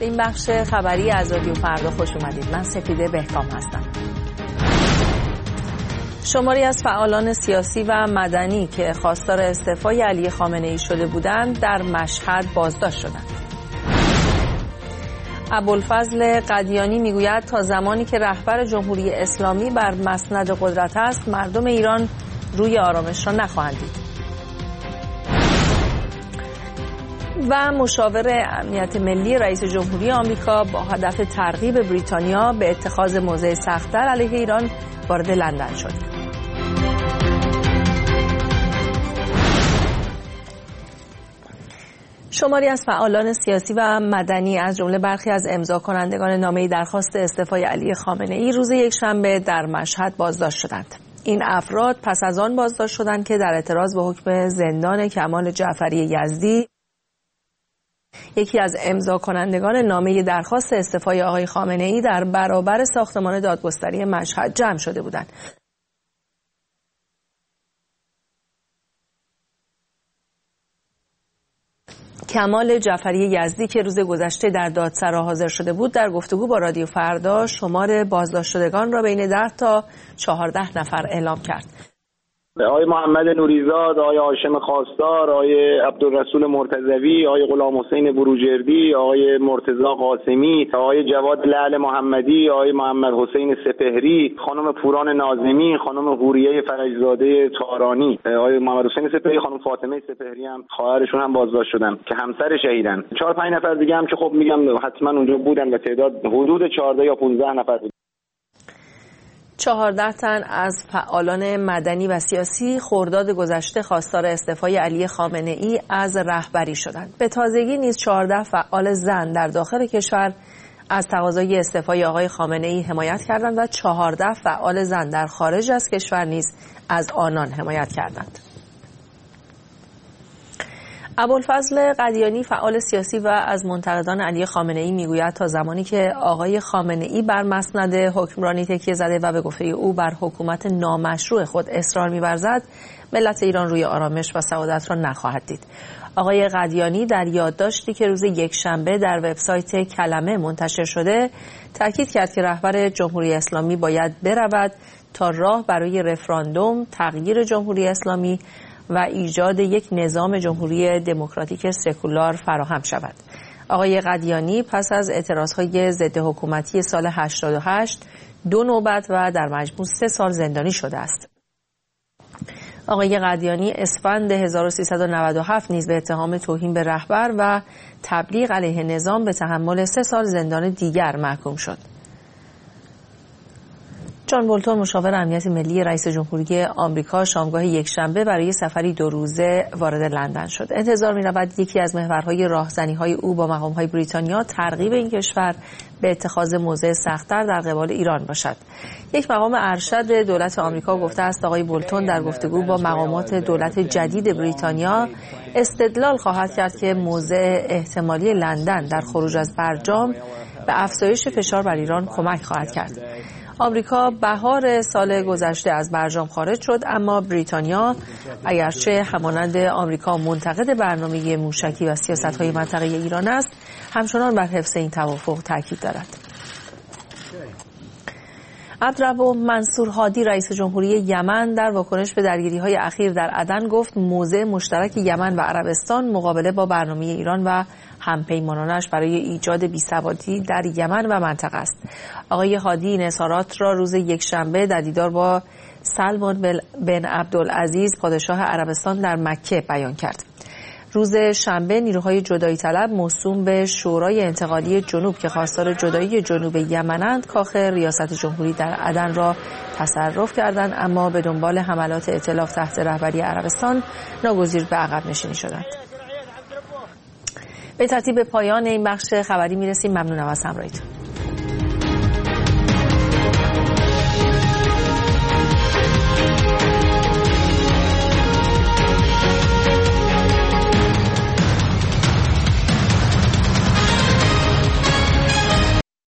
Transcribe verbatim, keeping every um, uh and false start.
به این بخش خبری از رادیو فردا خوش اومدید. من سپیده بهکام هستم. شماری از فعالان سیاسی و مدنی که خواستار استعفای علی خامنه ای شده بودند در مشهد بازداشت شدند. ابوالفضل قدیانی میگوید تا زمانی که رهبر جمهوری اسلامی بر مسند قدرت است، مردم ایران روی آرامش را نخواهند دید. و مشاور امنیت ملی رئیس جمهوری آمریکا با هدف ترغیب بریتانیا به اتخاذ موضع سخت‌تر علیه ایران وارد لندن شد. شماری از فعالان سیاسی و مدنی از جمله برخی از امضا کنندگان نامه درخواست استعفای علی خامنه ای روز یکشنبه در مشهد بازداشت شدند. این افراد پس از آن بازداشت شدند که در اعتراض به حکم زندان کمال جعفری یزدی، یکی از امضا کنندگان نامه درخواست استعفای آقای خامنه ای، در برابر ساختمان دادگستری مشهد جمع شده بودند. کمال جعفری یزدی که روز گذشته در دادسرا حاضر شده بود، در گفتگو با رادیو فردا شمار بازداشت شدگان را بین ده تا چهارده نفر اعلام کرد. آقای محمد نوریزاد، آقای هاشم خواستار، آقای عبدالرسول مرتضوی، آقای غلام حسین بروجردی، آقای مرتضی قاسمی، آقای جواد لعل محمدی، آقای محمد حسین سپهری، خانم پوران ناظمی، خانم حوریه فرجزاده تارانی، آقای محمد حسین سپهری، خانم فاطمه سپهری هم خواهرشون هم بازداشت شدن که همسر شهیدن. چهار پنج نفر دیگه هم که خب میگم حتما اونجا بودن و تعداد حدود چهارده یا پانزده نفر بود. چهارده تن از فعالان مدنی و سیاسی خرداد گذشته خواستار استعفای علی خامنه ای از رهبری شدند. به تازگی نیز چهارده فعال زن در داخل کشور از تقاضای استعفای آقای خامنه ای حمایت کردند و چهارده فعال زن در خارج از کشور نیز از آنان حمایت کردند. ابوالفضل قدیانی فعال سیاسی و از منتقدان علی خامنه ای میگوید تا زمانی که آقای خامنه ای بر مسند حکمرانی تکیه زده و به گفته او بر حکومت نامشروع خود اصرار می‌ورزد، ملت ایران روی آرامش و سعادت را نخواهد دید. آقای قدیانی در یادداشتی که روز یکشنبه در وبسایت کلمه منتشر شده تاکید کرد که رهبر جمهوری اسلامی باید برود تا راه برای رفراندوم، تغییر جمهوری اسلامی و ایجاد یک نظام جمهوری دموکراتیک سکولار فراهم شود. آقای قدیانی پس از اعتراضهای ضد حکومتی سال هشتاد و هشت دو نوبت و در مجموع سه سال زندانی شده است. آقای قدیانی اسفند هزار و سیصد و نود و هفت نیز به اتهام توهین به رهبر و تبلیغ علیه نظام به تحمل سه سال زندان دیگر محکوم شد. جان بولتون مشاور امنیت ملی رئیس جمهوری آمریکا شامگاه یکشنبه برای سفری دو روزه وارد لندن شد. انتظار می‌رود یکی از محورهای راهزنی‌های او با مقام‌های بریتانیا ترغیب این کشور به اتخاذ موضع سخت‌تر در قبال ایران باشد. یک مقام ارشد دولت آمریکا گفته است آقای بولتون در گفتگو با مقامات دولت جدید بریتانیا استدلال خواهد کرد که موضع احتمالی لندن در خروج از برجام به افزایش فشار بر ایران کمک خواهد کرد. آمریکا بهار سال گذشته از برجام خارج شد، اما بریتانیا اگرچه همانند آمریکا منتقد برنامه موشکی و سیاست‌های منطقه ایران است، همچنان بر حفظ این توافق تاکید دارد. عبدالرب منصور هادی رئیس جمهوری یمن در واکنش به درگیری‌های اخیر در عدن گفت موضع مشترک یمن و عربستان مقابله با برنامه ایران و همپیمانانش برای ایجاد بی‌ثباتی در یمن و منطقه است. آقای هادی این اظهارات را روز یکشنبه در دیدار با سلمان بن عبدالعزیز پادشاه عربستان در مکه بیان کرد. روز شنبه نیروهای جدایی طلب موسوم به شورای انتقالی جنوب که خواستار جدایی جنوب یمنند کاخ ریاست جمهوری در عدن را تصرف کردند، اما به دنبال حملات ائتلاف تحت رهبری عربستان ناگزیر به عقب نشینی شدند. به ترتیب پایان این بخش خبری میرسیم. ممنونم از همراهیتون.